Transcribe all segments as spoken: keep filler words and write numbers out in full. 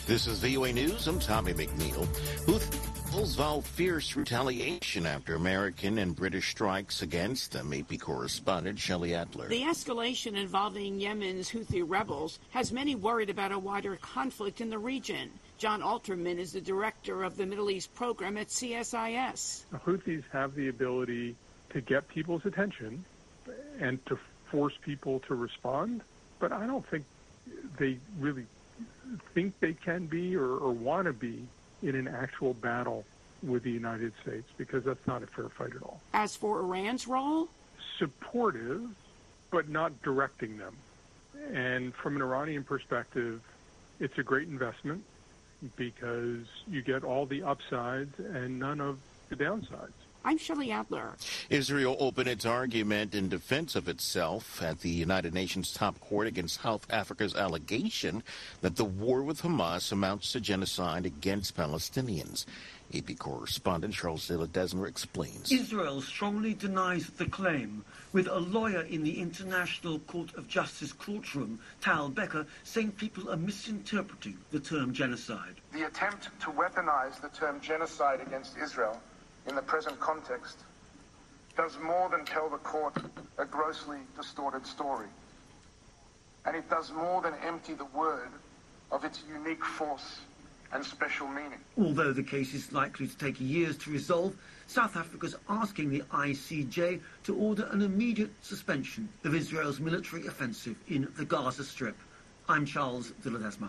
This is V O A News. I'm Tommy McNeil. Houthis vow fierce retaliation after American and British strikes against them. A P correspondent Shelley Adler. The escalation involving Yemen's Houthi rebels has many worried about a wider conflict in the region. John Alterman is the director of the Middle East program at C S I S. The Houthis have the ability to get people's attention and to force people to respond, but I don't think they really think they can be or, or want to be in an actual battle with the United States, because that's not a fair fight at all. As for Iran's role? Supportive, but not directing them. And from an Iranian perspective, it's a great investment because you get all the upsides and none of the downsides. I'm Shelley Adler. Israel opened its argument in defense of itself at the United Nations top court against South Africa's allegation that the war with Hamas amounts to genocide against Palestinians. A P correspondent Charles de la Desmer explains. Israel strongly denies the claim, with a lawyer in the International Court of Justice courtroom, Tal Becker, saying people are misinterpreting the term genocide. The attempt to weaponize the term genocide against Israel in the present context does more than tell the court a grossly distorted story. And it does more than empty the word of its unique force and special meaning. Although the case is likely to take years to resolve, South Africa's asking the I C J to order an immediate suspension of Israel's military offensive in the Gaza Strip. I'm Charles de la Desma.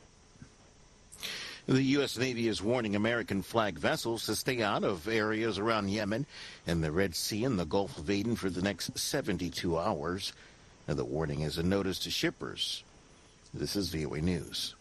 The U S Navy is warning American flag vessels to stay out of areas around Yemen and the Red Sea and the Gulf of Aden for the next seventy-two hours. Now, the warning is a notice to shippers. This is V O A News.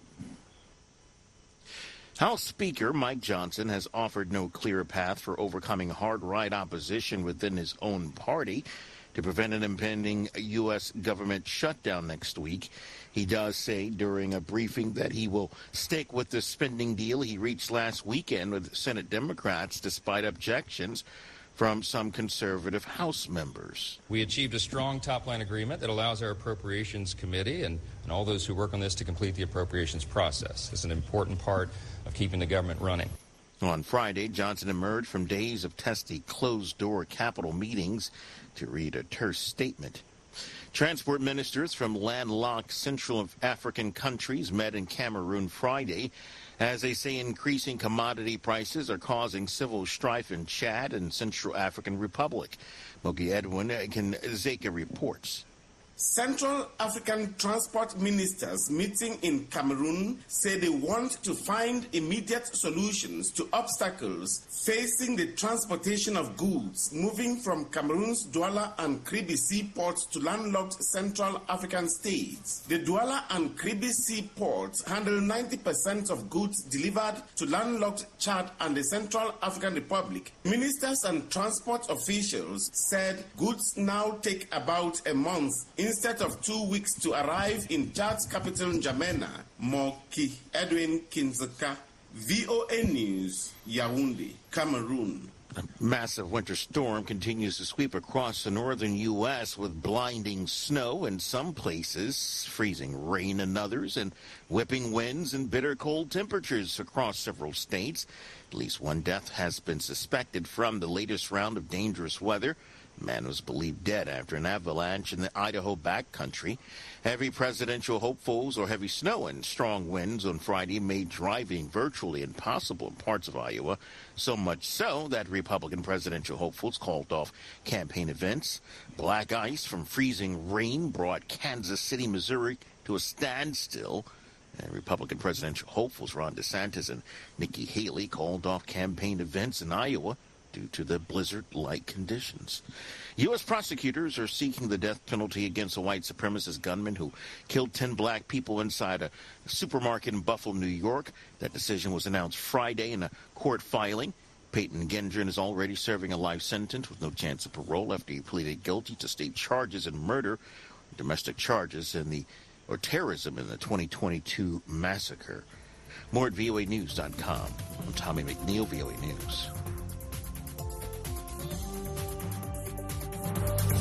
House Speaker Mike Johnson has offered no clear path for overcoming hard-right opposition within his own party to prevent an impending U S government shutdown next week. He does say during a briefing that he will stick with the spending deal he reached last weekend with Senate Democrats, despite objections from some conservative House members. We achieved a strong top-line agreement that allows our Appropriations Committee and, and all those who work on this to complete the appropriations process. It's an important part of keeping the government running. On Friday, Johnson emerged from days of testy closed-door Capitol meetings to read a terse statement. Transport ministers from landlocked Central African countries met in Cameroon Friday as they say increasing commodity prices are causing civil strife in Chad and Central African Republic. Mogi Edwin Kinzeka reports. Central African transport ministers meeting in Cameroon say they want to find immediate solutions to obstacles facing the transportation of goods moving from Cameroon's Douala and Kribi seaports to landlocked Central African states. The Douala and Kribi seaports handle ninety percent of goods delivered to landlocked Chad and the Central African Republic. Ministers and transport officials said goods now take about a month instead of two weeks to arrive in Chad's capital, N'Djamena. Moki Edwin Kinzeka, V O A News, Yaoundé, Cameroon. A massive winter storm continues to sweep across the northern U S with blinding snow in some places, freezing rain in others, and whipping winds and bitter cold temperatures across several states. At least one death has been suspected from the latest round of dangerous weather. A man was believed dead after an avalanche in the Idaho backcountry. Heavy presidential hopefuls or heavy snow and strong winds on Friday made driving virtually impossible in parts of Iowa, so much so that Republican presidential hopefuls called off campaign events. Black ice from freezing rain brought Kansas City, Missouri to a standstill. And Republican presidential hopefuls Ron DeSantis and Nikki Haley called off campaign events in Iowa due to the blizzard-like conditions. U S prosecutors are seeking the death penalty against a white supremacist gunman who killed ten black people inside a supermarket in Buffalo, New York. That decision was announced Friday in a court filing. Peyton Gendron is already serving a life sentence with no chance of parole after he pleaded guilty to state charges in murder, domestic charges in the or terrorism in the twenty twenty-two massacre. More at V O A News dot com. I'm Tommy McNeil, V O A News.